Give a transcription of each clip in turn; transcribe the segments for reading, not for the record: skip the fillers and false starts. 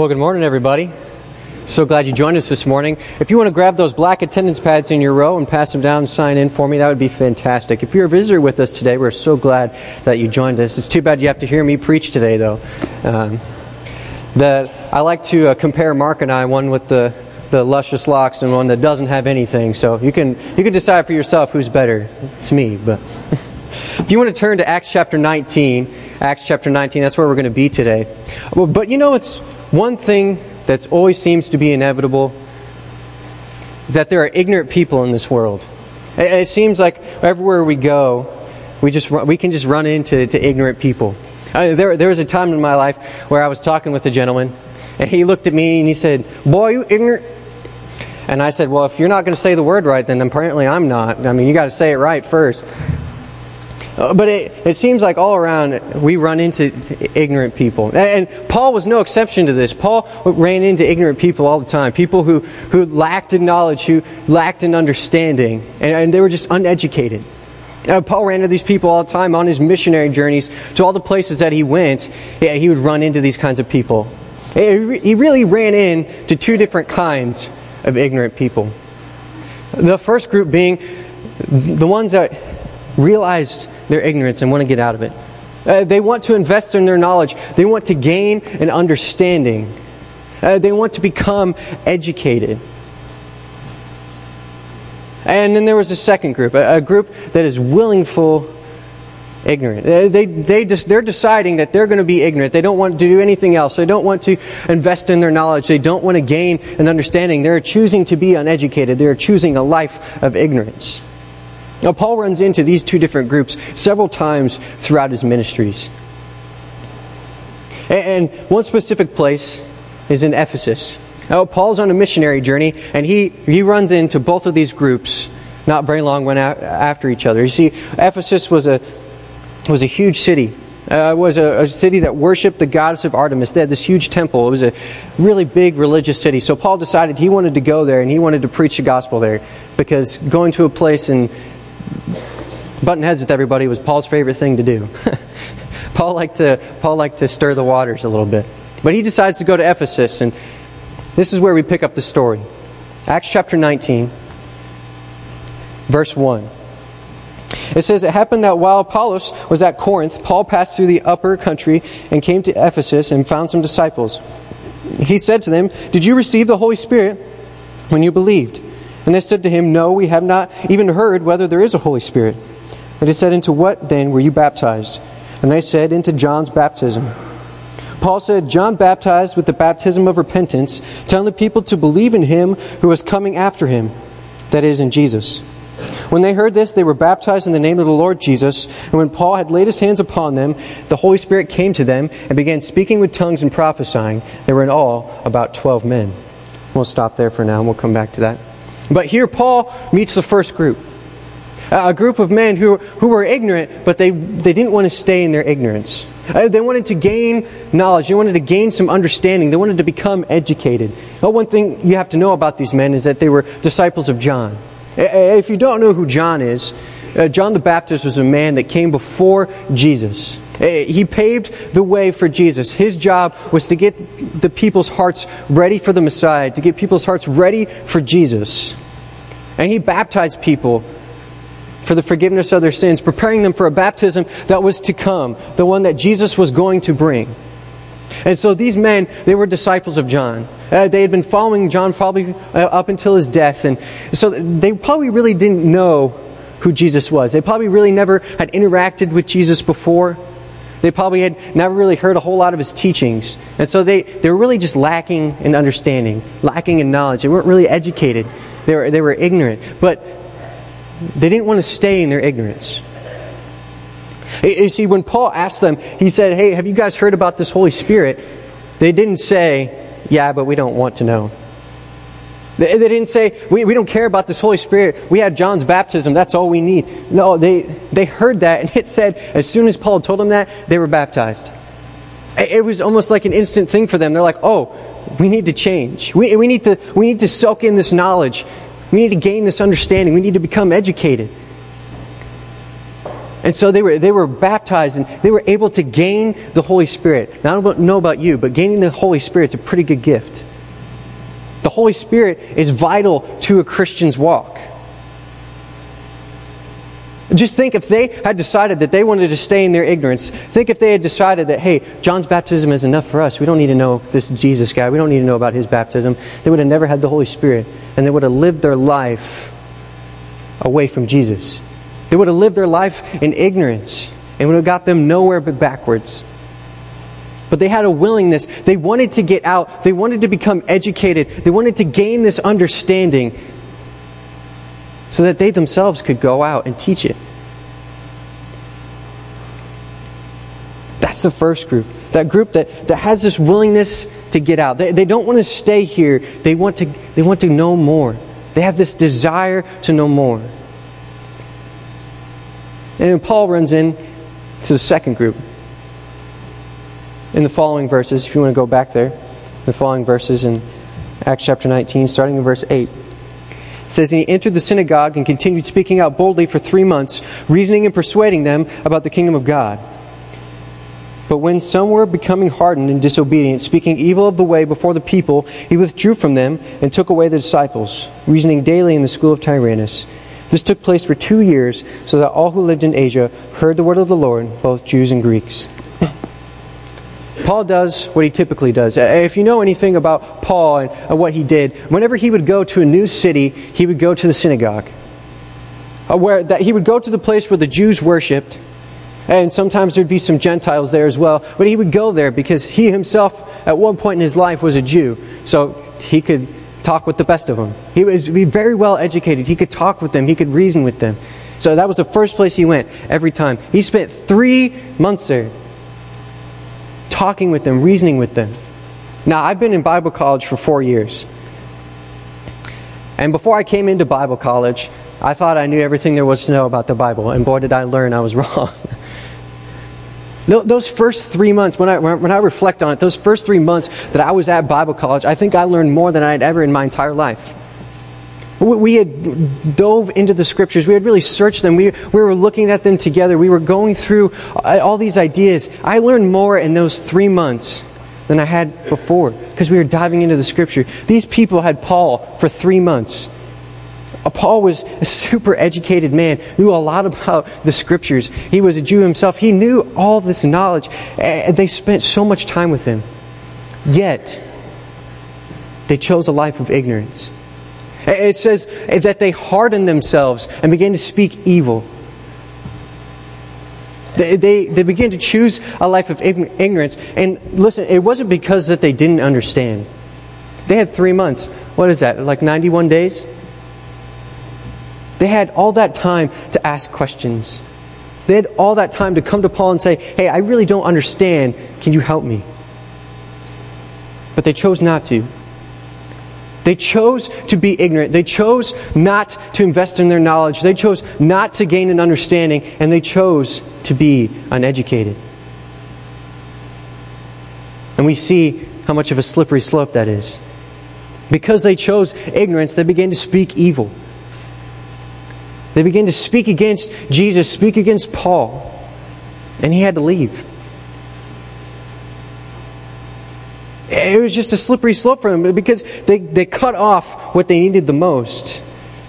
Well, good morning, everybody. So glad you joined us this morning. If you want to grab those black attendance pads in your row and pass them down and sign in for me, that would be fantastic. If you're a visitor with us today, we're so glad that you joined us. It's too bad you have to hear me preach today, though. That I like to compare Mark and I, one with the luscious locks and one that doesn't have anything. So you can decide for yourself who's better. It's me. But if you want to turn to Acts chapter 19, that's where we're going to be today. But you know, it's one thing that always seems to be inevitable is that there are ignorant people in this world. It seems like everywhere we go, we can just run into ignorant people. There was a time in my life where I was talking with a gentleman, and he looked at me and he said, "Boy, you ignorant." And I said, "Well, if you're not going to say the word right, then apparently I'm not. I mean, you got to say it right first." But it seems like all around we run into ignorant people. And Paul was no exception to this. Paul ran into ignorant people all the time. People who lacked in knowledge, who lacked in understanding. And they were just uneducated. Paul ran into these people all the time on his missionary journeys to all the places that he went. Yeah, he would run into these kinds of people. He really ran into two different kinds of ignorant people. The first group being the ones that realize their ignorance and want to get out of it. They want to invest in their knowledge. They want to gain an understanding. They want to become educated. And then there was a second group, a group that is willful ignorant. They're deciding that they're going to be ignorant. They don't want to do anything else. They don't want to invest in their knowledge. They don't want to gain an understanding. They're choosing to be uneducated. They're choosing a life of ignorance. Now, Paul runs into these two different groups several times throughout his ministries. And one specific place is in Ephesus. Now, Paul's on a missionary journey, and he runs into both of these groups not very long after each other. You see, Ephesus was a huge city. It was a city that worshipped the goddess of Artemis. They had this huge temple. It was a really big religious city. So Paul decided he wanted to go there, and he wanted to preach the gospel there, because going to a place and butting heads with everybody was Paul's favorite thing to do. Paul liked to stir the waters a little bit. But he decides to go to Ephesus, and this is where we pick up the story. Acts chapter 19, verse 1. It says, "It happened that while Apollos was at Corinth, Paul passed through the upper country and came to Ephesus and found some disciples. He said to them, 'Did you receive the Holy Spirit when you believed?' And they said to him, 'No, we have not even heard whether there is a Holy Spirit.' And he said, 'Into what then were you baptized?' And they said, 'Into John's baptism.' Paul said, 'John baptized with the baptism of repentance, telling the people to believe in him who was coming after him, that is, in Jesus.' When they heard this, they were baptized in the name of the Lord Jesus. And when Paul had laid his hands upon them, the Holy Spirit came to them and began speaking with tongues and prophesying. There were in all about 12 men. We'll stop there for now, and we'll come back to that. But here Paul meets the first group. A group of men who were ignorant, but they didn't want to stay in their ignorance. They wanted to gain knowledge. They wanted to gain some understanding. They wanted to become educated. Well, one thing you have to know about these men is that they were disciples of John. If you don't know who John is, John the Baptist was a man that came before Jesus. He paved the way for Jesus. His job was to get the people's hearts ready for the Messiah, to get people's hearts ready for Jesus. And he baptized people for the forgiveness of their sins, preparing them for a baptism that was to come, the one that Jesus was going to bring. And so these men, they were disciples of John. They had been following John probably up until his death. And so they probably really didn't know who Jesus was. They probably really never had interacted with Jesus before. They probably had never really heard a whole lot of his teachings. And so they were really just lacking in understanding, lacking in knowledge. They weren't really educated. They were ignorant. But they didn't want to stay in their ignorance. You see, when Paul asked them, he said, "Hey, have you guys heard about this Holy Spirit?" They didn't say, "Yeah, but we don't want to know." They didn't say, we don't care about this Holy Spirit. We had John's baptism. That's all we need. No, they heard that, and it said, as soon as Paul told them that, they were baptized. It was almost like an instant thing for them. They're like, "Oh, we need to change. We need to soak in this knowledge. We need to gain this understanding. We need to become educated." And so they were baptized and they were able to gain the Holy Spirit. Now, I don't know about you, but gaining the Holy Spirit is a pretty good gift. The Holy Spirit is vital to a Christian's walk. Just think if they had decided that they wanted to stay in their ignorance. Think if they had decided that, hey, John's baptism is enough for us. We don't need to know this Jesus guy. We don't need to know about his baptism. They would have never had the Holy Spirit. And they would have lived their life away from Jesus. They would have lived their life in ignorance. And would have got them nowhere but backwards. But they had a willingness. They wanted to get out. They wanted to become educated. They wanted to gain this understanding so that they themselves could go out and teach it. That's the first group. That group that has this willingness to get out. They don't want to stay here. They want to know more. They have this desire to know more. And then Paul runs in to the second group. In the following verses, if you want to go back there, the following verses in Acts chapter 19, starting in verse 8. It says, "And he entered the synagogue and continued speaking out boldly for 3 months, reasoning and persuading them about the kingdom of God. But when some were becoming hardened and disobedient, speaking evil of the way before the people, he withdrew from them and took away the disciples, reasoning daily in the school of Tyrannus. This took place for 2 years, so that all who lived in Asia heard the word of the Lord, both Jews and Greeks." Paul does what he typically does. If you know anything about Paul and what he did, whenever he would go to a new city, he would go to the synagogue. He would go to the place where the Jews worshipped, and sometimes there'd be some Gentiles there as well. But he would go there because he himself, at one point in his life, was a Jew. So he could talk with the best of them. He was very well educated. He could talk with them. He could reason with them. So that was the first place he went every time. He spent 3 months there, talking with them, reasoning with them. Now, I've been in Bible college for 4 years. And before I came into Bible college, I thought I knew everything there was to know about the Bible. And boy, did I learn I was wrong. Those first 3 months, when I reflect on it, those first 3 months that I was at Bible college, I think I learned more than I had ever in my entire life. We had dove into the Scriptures. We had really searched them. We were looking at them together. We were going through all these ideas. I learned more in those 3 months than I had before because we were diving into the Scripture. These people had Paul for 3 months. Paul was a super educated man, knew a lot about the Scriptures. He was a Jew himself. He knew all this knowledge. And they spent so much time with him. Yet, they chose a life of ignorance. It says that they hardened themselves and began to speak evil. They began to choose a life of ignorance. And listen, it wasn't because that they didn't understand. They had 3 months. What is that? Like 91 days? They had all that time to ask questions. They had all that time to come to Paul and say, "Hey, I really don't understand. Can you help me?" But they chose not to. They chose to be ignorant. They chose not to invest in their knowledge. They chose not to gain an understanding. And they chose to be uneducated. And we see how much of a slippery slope that is. Because they chose ignorance, they began to speak evil. They began to speak against Jesus, speak against Paul. And he had to leave. It was just a slippery slope for them because they cut off what they needed the most.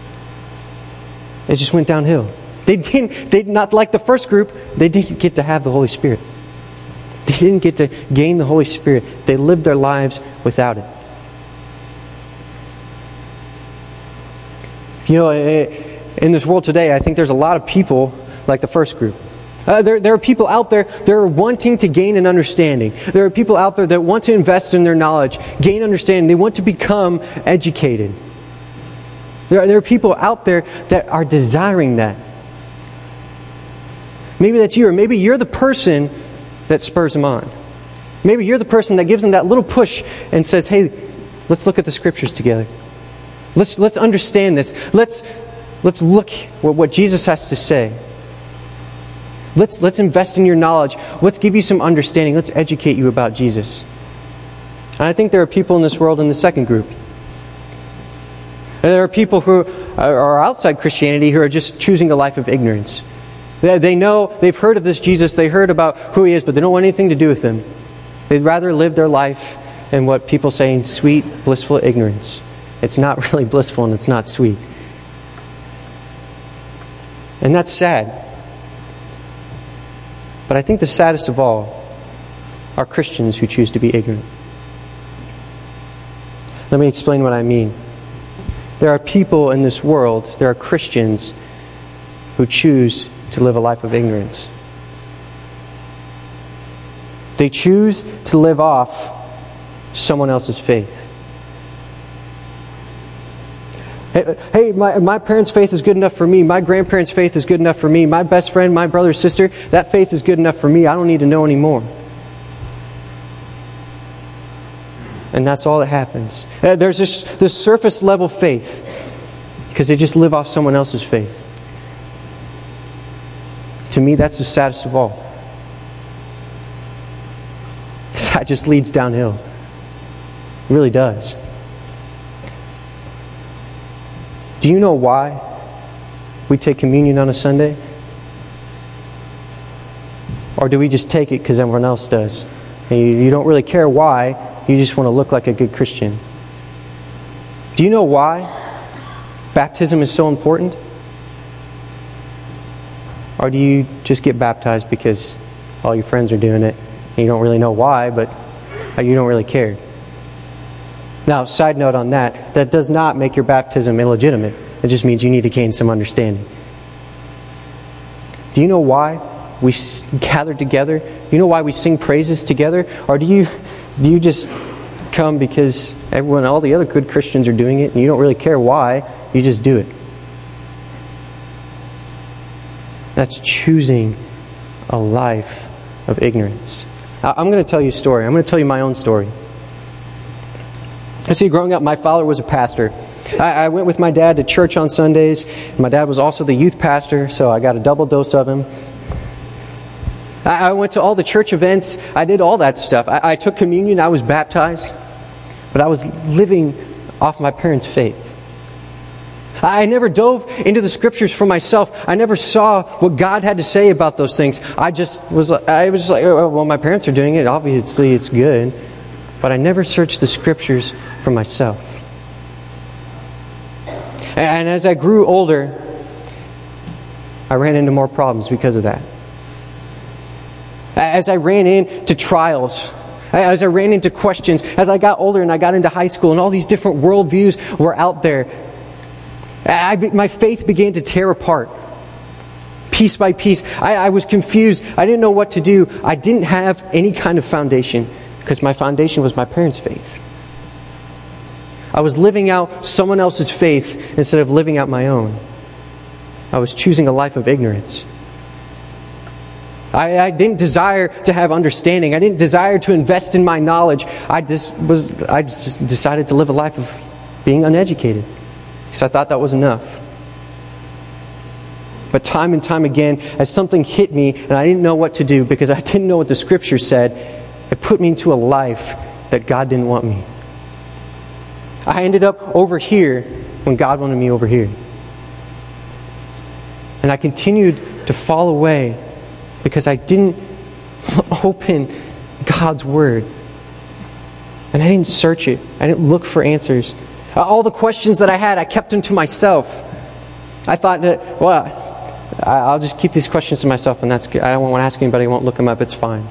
It just went downhill. They not like the first group, they didn't get to have the Holy Spirit. They didn't get to gain the Holy Spirit. They lived their lives without it. You know, in this world today, I think there's a lot of people like the first group. There are people out there that are wanting to gain an understanding. There are people out there that want to invest in their knowledge, gain understanding. They want to become educated. There are people out there that are desiring that. Maybe that's you, or maybe you're the person that spurs them on. Maybe you're the person that gives them that little push and says, "Hey, let's look at the Scriptures together. Let's understand this. Let's look at what Jesus has to say. Let's invest in your knowledge. Let's give you some understanding. Let's educate you about Jesus." And I think there are people in this world in the second group. And there are people who are outside Christianity who are just choosing a life of ignorance. They know, they've heard of this Jesus, they heard about who He is, but they don't want anything to do with Him. They'd rather live their life in what people say in sweet, blissful ignorance. It's not really blissful and it's not sweet. And that's sad. But I think the saddest of all are Christians who choose to be ignorant. Let me explain what I mean. There are people in this world, there are Christians who choose to live a life of ignorance. They choose to live off someone else's faith. Hey, my parents' faith is good enough for me. My grandparents' faith is good enough for me. My best friend, my brother, sister, that faith is good enough for me. I don't need to know anymore. And that's all that happens. There's this surface level faith because they just live off someone else's faith. To me, that's the saddest of all. Because that just leads downhill. It really does. Do you know why we take communion on a Sunday? Or do we just take it because everyone else does? And you don't really care why, you just want to look like a good Christian. Do you know why baptism is so important? Or do you just get baptized because all your friends are doing it and you don't really know why, but you don't really care? Now, side note on that does not make your baptism illegitimate. It just means you need to gain some understanding. Do you know why we gather together? Do you know why we sing praises together? Or do you just come because all the other good Christians are doing it and you don't really care why, you just do it? That's choosing a life of ignorance. I'm going to tell you a story. I'm going to tell you my own story. I see, growing up, my father was a pastor. I went with my dad to church on Sundays. My dad was also the youth pastor, so I got a double dose of him. I went to all the church events. I did all that stuff. I took communion. I was baptized. But I was living off my parents' faith. I never dove into the Scriptures for myself. I never saw what God had to say about those things. I was just like, oh, well, my parents are doing it. Obviously, it's good. But I never searched the Scriptures for myself. And as I grew older, I ran into more problems because of that. As I ran into trials, as I ran into questions, as I got older and I got into high school and all these different worldviews were out there, my faith began to tear apart. Piece by piece. I was confused. I didn't know what to do. I didn't have any kind of foundation because my foundation was my parents' faith. I was living out someone else's faith instead of living out my own. I was choosing a life of ignorance. I didn't desire to have understanding. I didn't desire to invest in my knowledge. I just decided to live a life of being uneducated because I thought that was enough. But time and time again, as something hit me and I didn't know what to do because I didn't know what the Scripture said, it put me into a life that God didn't want me. I ended up over here when God wanted me over here. And I continued to fall away because I didn't open God's Word. And I didn't search it. I didn't look for answers. All the questions that I had, I kept them to myself. I thought that, well, I'll just keep these questions to myself and that's good. I don't want to ask anybody. I won't look them up. It's fine.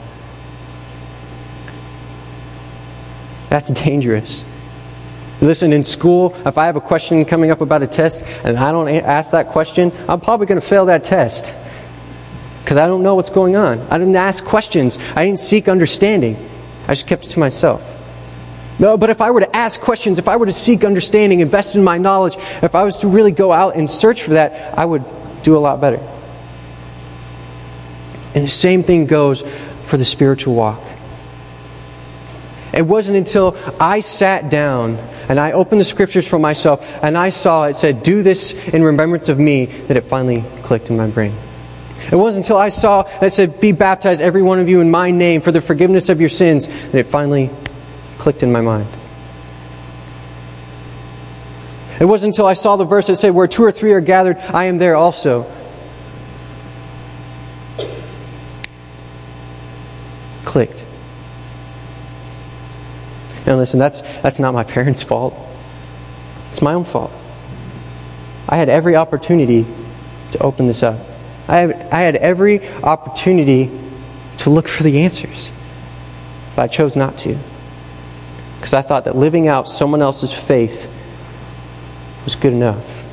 That's dangerous. Listen, in school, if I have a question coming up about a test and I don't ask that question, I'm probably going to fail that test. Because I don't know what's going on. I didn't ask questions. I didn't seek understanding. I just kept it to myself. No, but if I were to ask questions, if I were to seek understanding, invest in my knowledge, if I was to really go out and search for that, I would do a lot better. And the same thing goes for the spiritual walk. It wasn't until I sat down and I opened the Scriptures for myself and I saw it said, do this in remembrance of me, that it finally clicked in my brain. It wasn't until I saw that said, be baptized every one of you in my name for the forgiveness of your sins, that it finally clicked in my mind. It wasn't until I saw the verse that said, where 2 or 3 are gathered, I am there also. clicked. And listen, that's not my parents' fault. It's my own fault. I had every opportunity to open this up. I had every opportunity to look for the answers. But I chose not to. Because I thought that living out someone else's faith was good enough,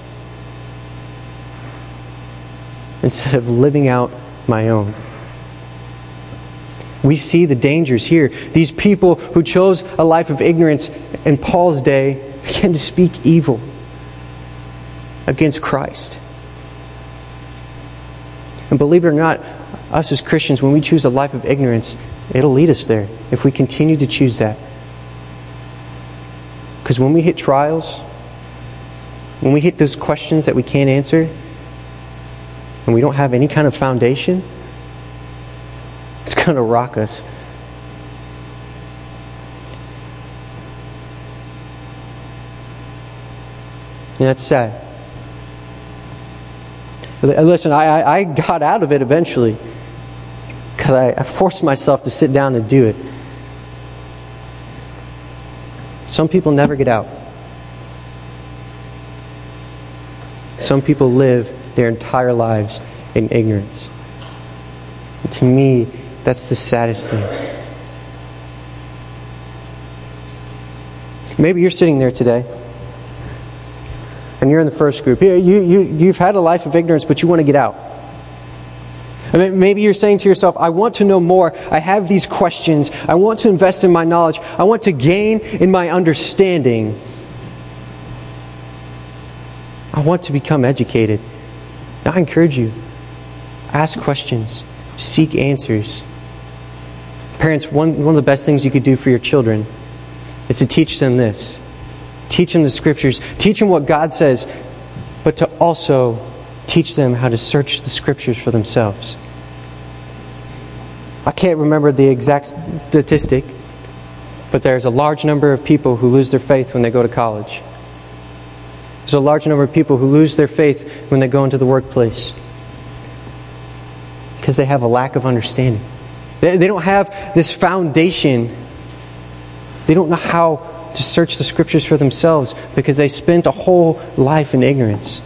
instead of living out my own. We see the dangers here. These people who chose a life of ignorance in Paul's day began to speak evil against Christ. And believe it or not, us as Christians, when we choose a life of ignorance, it'll lead us there if we continue to choose that. Because when we hit trials, when we hit those questions that we can't answer, and we don't have any kind of foundation, it's going to rock us. And that's sad. Listen, I got out of it eventually, because I forced myself to sit down and do it. Some people never get out. Some people live their entire lives in ignorance. And to me, that's the saddest thing. Maybe you're sitting there today, and you're in the first group. You've had a life of ignorance, but you want to get out. Maybe you're saying to yourself, I want to know more. I have these questions. I want to invest in my knowledge. I want to gain in my understanding. I want to become educated. Now, I encourage you, ask questions. Seek answers. Parents, one of the best things you could do for your children is to teach them this. Teach them the Scriptures. Teach them what God says, but to also teach them how to search the Scriptures for themselves. I can't remember the exact statistic, but there's a large number of people who lose their faith when they go to college. There's a large number of people who lose their faith when they go into the workplace, because they have a lack of understanding. They don't have this foundation. They don't know how to search the Scriptures for themselves because they spent a whole life in ignorance.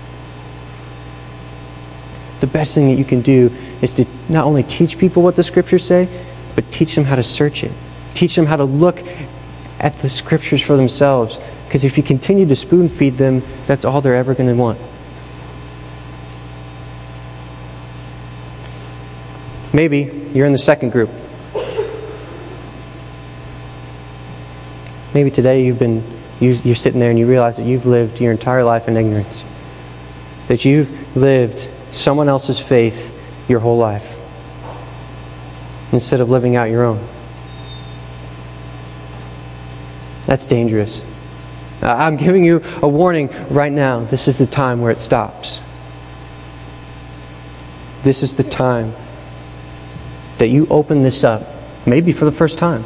The best thing that you can do is to not only teach people what the Scriptures say, but teach them how to search it. Teach them how to look at the Scriptures for themselves. Because if you continue to spoon feed them, that's all they're ever going to want. Maybe you're in the second group. Maybe today you're sitting there and you realize that you've lived your entire life in ignorance. That you've lived someone else's faith your whole life, instead of living out your own. That's dangerous. I'm giving you a warning right now. This is the time where it stops. This is the time that you open this up, maybe for the first time,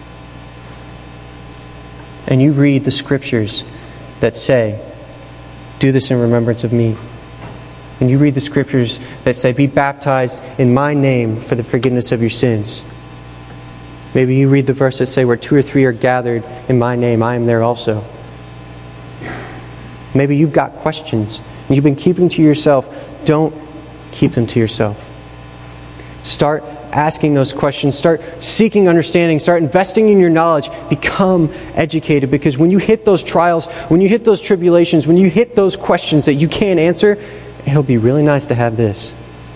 and you read the Scriptures that say, do this in remembrance of me. And you read the Scriptures that say, be baptized in my name for the forgiveness of your sins. Maybe you read the verse that say, where 2 or 3 are gathered in my name, I am there also. Maybe you've got questions and you've been keeping to yourself. Don't keep them to yourself. Start asking those questions. Start seeking understanding. Start investing in your knowledge. Become educated, because when you hit those trials, when you hit those tribulations, when you hit those questions that you can't answer, it'll be really nice to have this.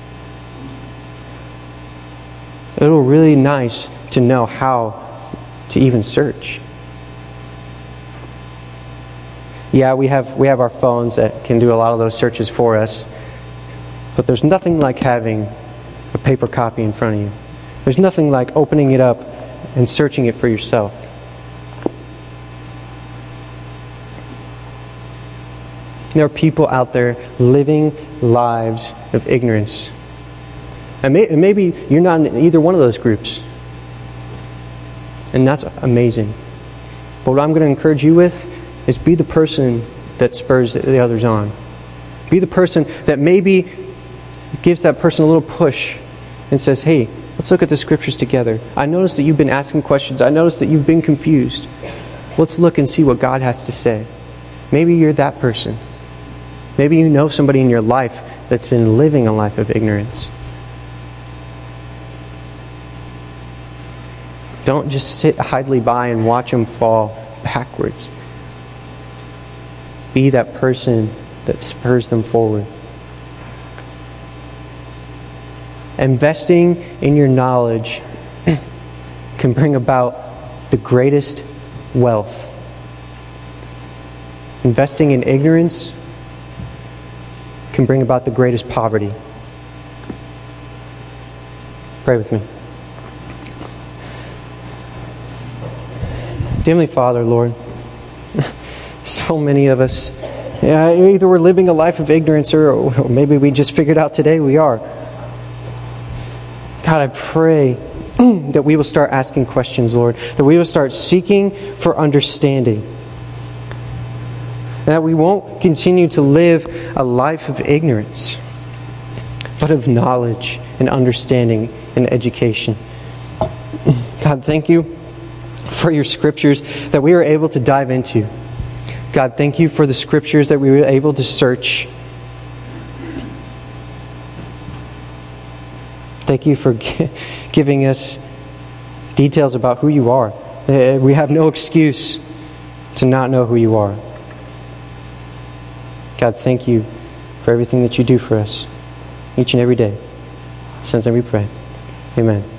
It'll be really nice to know how to even search. Yeah, we have our phones that can do a lot of those searches for us. But there's nothing like having a paper copy in front of you. There's nothing like opening it up and searching it for yourself. There are people out there living lives of ignorance. And maybe you're not in either one of those groups. And that's amazing. But what I'm going to encourage you with is be the person that spurs the others on. Be the person that maybe gives that person a little push and says, hey, Let's look at the scriptures together. I notice that you've been asking questions. I notice that you've been confused. Let's look and see what God has to say. Maybe you're that person. Maybe you know somebody in your life that's been living a life of ignorance. Don't just sit idly by and watch them fall backwards. Be that person that spurs them forward. Investing in your knowledge can bring about the greatest wealth. Investing in ignorance can bring about the greatest poverty. Pray with me. Dear Heavenly Father, Lord, so many of us, either we're living a life of ignorance or maybe we just figured out today we are. God, I pray that we will start asking questions, Lord, that we will start seeking for understanding, and that we won't continue to live a life of ignorance, but of knowledge and understanding and education. God, thank you for your scriptures that we are able to dive into. God, thank you for the scriptures that we were able to search. Thank you for giving us details about who you are. We have no excuse to not know who you are. God, thank you for everything that you do for us each and every day. In His name we pray. Amen.